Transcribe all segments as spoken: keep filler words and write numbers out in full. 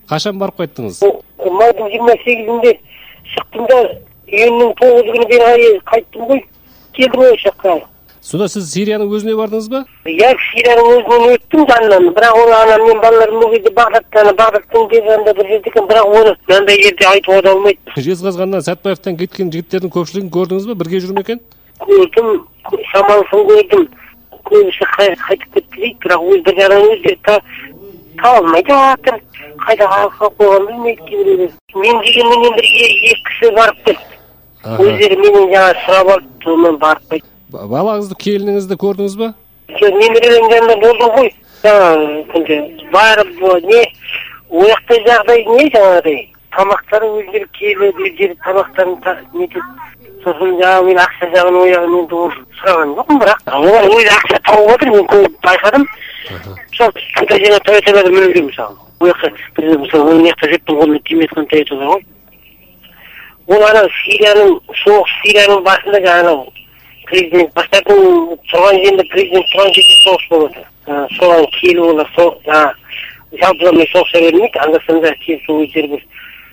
Качан барып кайттыңыз? Майдың жыйырма сегизинде чыктым да, июньнүн тогузуна бери кайттым ғой. Келдим ошол жакка. Сонда сиз Сириянын өзүнө бардыңыз ба? Я Сириянын өзүнөн өттүм да андан. Бирок ол анан мен балдарым бул жерде Багдадтан, Багдадтын жеринде бир жерде экен, бирок оны мындай жерде айтып ата албайт. Жезказгандан Сатпаевден кеткен жигиттердин көпчүлүгүн көрдүңүз бе? Бирге жүрмү экен? Көрдүм, шамалсын көрдүм. Көбүсү кайтып кетти дейт, бирок өз бир жаран өзү таба алмай жатыр. Кайда калып койгонун билмейт кийинирээк. Мен дегенменен бирге эки киши барып келди. Өздөрү менен жана сурап алып, мен барып кайттым. Балаңызды, келиниңизди көрдүңүз бе? Немерелерим жанында болдум ғой. Жаңа барып не оякта жагдай не жанагыдай. Тамактары өздөрү келип, өздөрү тамактарын нетип, сосын жаңа мен акча жагын оягын енді сураган жокмун, бирок олар өзү акча тауып атыр, мен көп байкадым. Мисалы, суда жана Тойоталарды менен жүрөм мисалы. Оякта биз мисалы он жакта жұрттың колуна тимей аткан Тойоталар ғой. Ол ана Сириянын, соғыс Сириянын башында жаңа президент баштардын турган жеринде президент турган жерде соғыс болот. Соған келип олар жалпыламай соғыса бермейт, анда санда келип сол өздері бір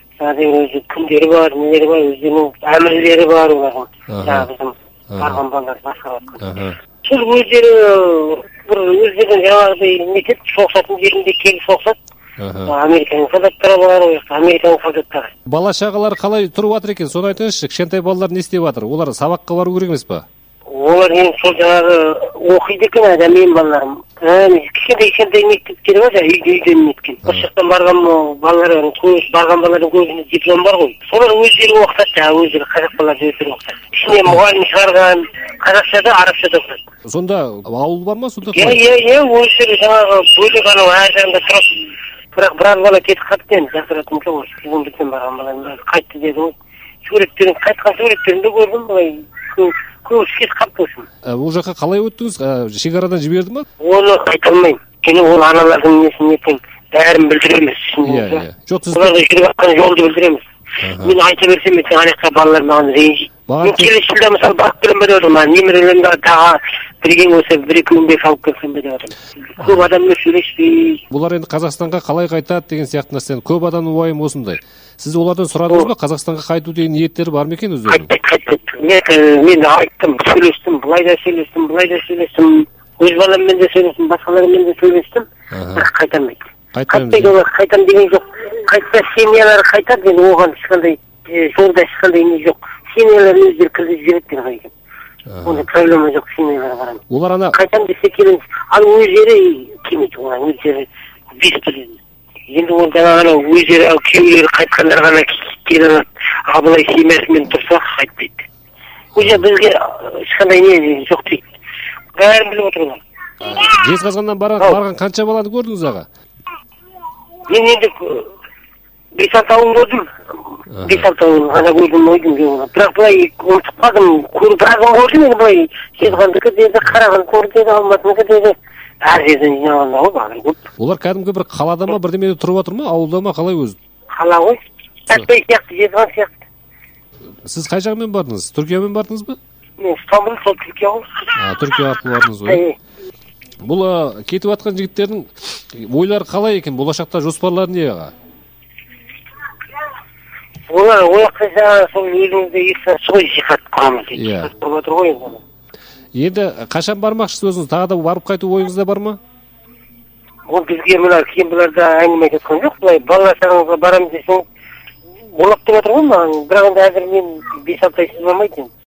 өзі күндері бар, нелері бар, өздерінің әмірлері бар олардың. Жаңа біздің барған балалар басқарып атқан. Сол өздері бір өздерінің жаңағыдай нетіп, соғысатын жерінде келіп соғысады. Американың солдаттары бар, Американың солдаттары. Бала шағалар қалай тұрып жатыр екен? Соны айтыңызшы, кішкентай балалар не істеп жатыр? Олар сабаққа бару керек емес па? Олар енді сол жаңағы оқиды екен, адам мен балаларым. Кішкентай-кішкентай мектептері бар, үйде үйден неткен. Осы жақтан барған балалар, барған балалардың көбінде диплом бар ғой. Солар өздері оқытады, жаңағы өздері қазақ балаларды өздері оқытады. Ішіне мұғалім шығарған, қазақшада, арабшада оқытады. Сонда ауыл бар ма? Иә, иә, иә, өздері жаңағы бөлек анау әр жағында тұрады. Бірақ біраз бала кетіп қалыпты енді, жасыратым жоқ, осы біздің бізден барған балалар қайтты деді ғой. Суреттерін, қайтқан суреттерін де көрдім, былай көбісі кетіп қалыпты осыны. Ол жаққа қалай өттіңіз? Шекарадан жіберді ма? Оны айта алмаймын. Өйткені ол аналардың несін ертең бәрін білдіреміз. Иә, иә. Жоқ, сіз оларға жүріп жатқан жолды білдіреміз. Мен айта берсем ертең ана жаққа балалар маған ренжиді. Мен келесі жылда мысалы барып келем бе деп отырмын, немерелерімді тағы бірге болса бір-екі күн бек алып келсем бе деп отырмын. Көп адаммен сөйлеспей. Бұлар енді Қазақстанға қалай қайтады деген сияқты нәрсені көп адамның уайымы осындай. Сіз олардан сұрадыңыз ба, Қазақстанға қайту деген ниеттері бар ма екен өздерінің? Қайтпайды, қайтпайды. Мен айттым, сөйлестім, былай да сөйлестім, былай да сөйлестім. Өз баламмен де сөйлестім, басқалармен де сөйлестім. Бірақ қайтамайды. Қайтпайды, олар қайтам деген жоқ. Қайтса семьялары қайтады, енді оған ешқандай жолда ешқандай не жоқ. Семьялар өздері кіргізіп жібереді деген ғой екен. Онда проблема жоқ, семьяларға қарам. Олар ана қайтам десе келіңіз. Ал өздері келмейді, олар өздері бес енді ол жаңа анау өздері күйеулері қайтқандар ғана келе алады. Ал былай семьясымен тұрса қайтпайды. Уже бізге ешқандай не жоқ дейді. Бәрін біліп отыр олар. Жезқазғаннан барған қанша баланы көрдіңіз аға? Мен енді бес-алтауын көрдім. Бес-алтауын ғана көрдім ойдым. Бірақ былай ұмытып қалдым. Біразын көрдім, енді былай Жезқазғандікі деді, Қарағанды көрді деді, Алматынікі деді. Әр жерден жиналғанда ғой, бағыр көп. Олар кәдімгі бір қалада ма, бірдемеде тұрып отыр ма, ауылда ма, қалай өзі? Қала ғой. Сәтпей сияқты, Жезқазған сияқты. Сіз қай жағымен бардыңыз? Түркиямен бардыңыз ба? Мен Стамбул, сол Түркия ғой. А, Түркия арқылы бардыңыз ғой. Бұл кетіп жатқан жігіттердің ойлары қалай екен? Болашақта жоспарлары не аға? Олар ояқта жаңа сол өзіңізде ешқандай сой жихат құрамыз дейді. Тұрып отыр ғой енді. Енді қашан бармақшысыз өзіңіз? Тағы да барып қайту ойыңызда бар ма? Ол бізге мына кейін бұларда әңгіме айтқан жоқ. Бұлай балалар шағаңызға барамыз десең, болады деп отыр ғой маған. Бірақ енді әзір мен бес-алты ай сіз болмайды.